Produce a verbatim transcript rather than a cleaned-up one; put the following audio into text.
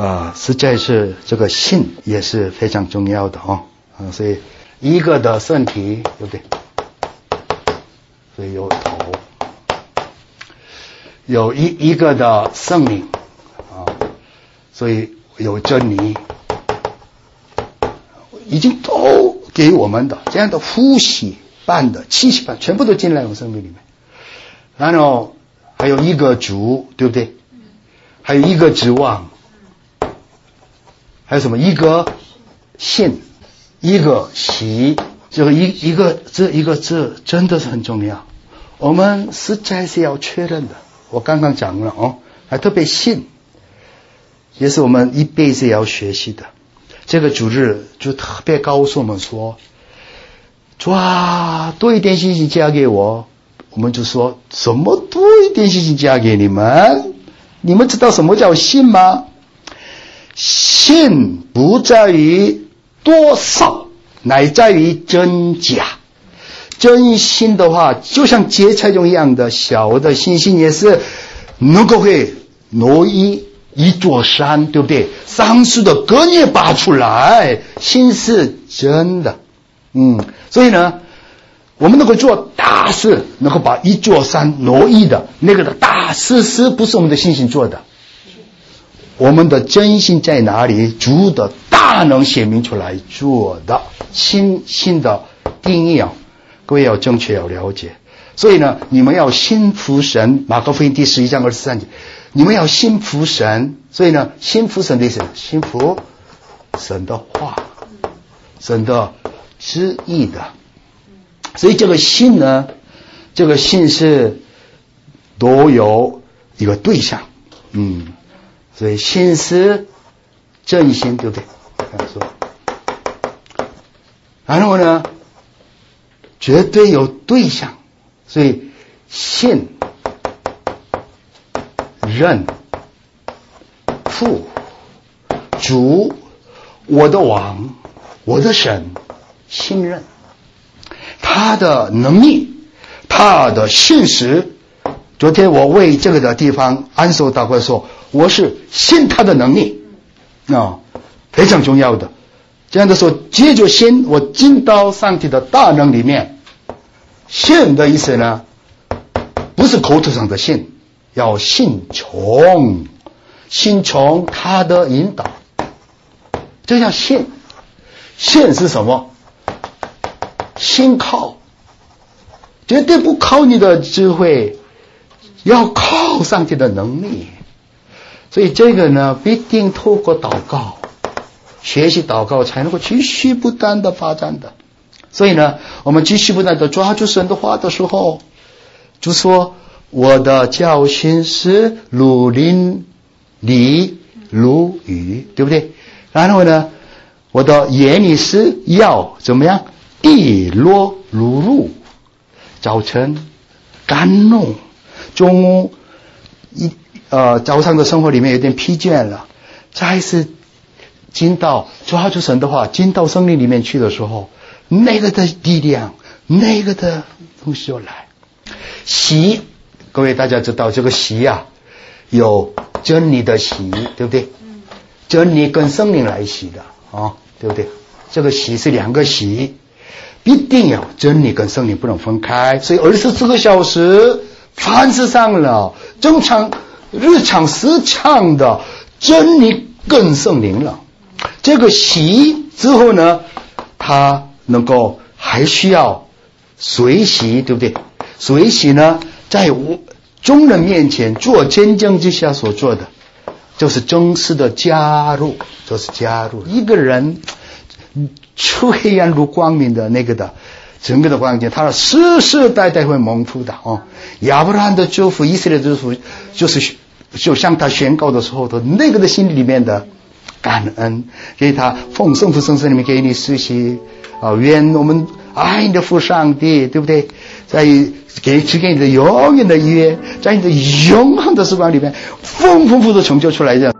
啊，实在是这个信也是非常重要的哦。啊，所以一个的身体，对不对？所以有头，有一一个的圣灵啊，所以有真理，已经都给我们的这样的呼吸般的气息般，全部都进来我们生命里面。然后还有一个主，对不对？还有一个指望，还有什么？一个信，一个喜，这个一一个这一个字真的是很重要，我们实在是要确认的。我刚刚讲了哦，还特别信，也是我们一辈子要学习的。这个主日就特别告诉我们说，主啊，多一点信心加给我。我们就说，怎么多一点信心加给你们？你们知道什么叫信吗？信不在于多少，乃在于真假。真心的话，就像芥菜种一样的小的信心，也是能够会挪移一座山，对不对？桑树的根也拔出来，心是真的。嗯，所以呢，我们能够做大事，能够把一座山挪移的那个的大事，是不是我们的信心做的？我们的真心在哪里？主的大能显明出来做的。心心的定义啊，各位要正确要了解。所以呢，你们要信服神，马可福音第十一章二十三节，你们要信服神。所以呢，信服神的意思，信服神的话，神的旨意的。所以这个信呢，这个信是都有一个对象，嗯，所以信是真心，对不对？这样说。然后呢，绝对有对象，所以信、任、父、主、我的王、我的神，信任。他的能力，他的信实。昨天我为这个的地方安守祷告说，我是信他的能力啊、哦，非常重要的。这样的时候，接着信，我进到上帝的大能里面。信的意思呢，不是口头上的信，要信从，信从他的引导，这叫信。信是什么？信靠，绝对不靠你的智慧，要靠上帝的能力。所以这个呢，必定透过祷告，学习祷告，才能够继续不断的发展的。所以呢，我们继续不断的抓住神的话的时候，就说我的教训是如淋漓如雨，对不对？然后呢，我的言语是要怎么样？滴落如露。早晨干弄，中午一呃早上的生活里面有点疲倦了，再次进到抓住神的话，进到生命里面去的时候，那个的力量，那个的东西就来。喜，各位大家知道这个喜啊，有真理的喜，对不对？真理跟生命来喜的啊、哦，对不对？这个喜是两个喜，必定要真理跟生命不能分开。所以二十四个小时，凡事上了正常日常时常的真理跟圣灵了。这个喜之后呢，他能够还需要随喜，对不对？随喜呢，在众人面前做见证之下所做的，就是正式的加入，就是加入一个人出黑暗入光明的那个的整个的光景，他世世代代会蒙福的哦。亚伯拉罕的祝福，以色列的祝福，就是就向他宣告的时候的那个的心里面的感恩，给他奉圣父圣子里面给你施洗啊，愿我们爱你的父上帝，对不对？在给只给你的永远的约，在你的永恒的时光里面，丰丰富富的成就出来这样。